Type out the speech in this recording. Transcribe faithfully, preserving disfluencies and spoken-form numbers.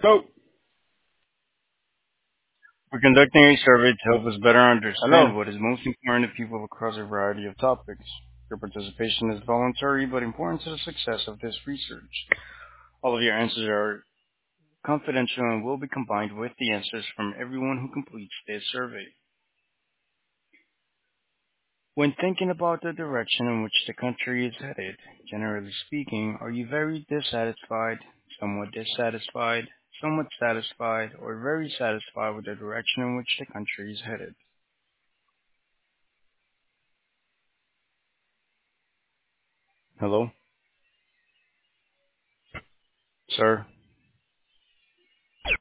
Hello. We're conducting a survey to help us better understand Hello. what is most important to people across a variety of topics. Your participation is voluntary but important to the success of this research. All of your answers are confidential and will be combined with the answers from everyone who completes this survey. When thinking about the direction in which the country is headed, generally speaking, are you very dissatisfied, somewhat dissatisfied, somewhat satisfied, or very satisfied with the direction in which the country is headed? Hello, sir?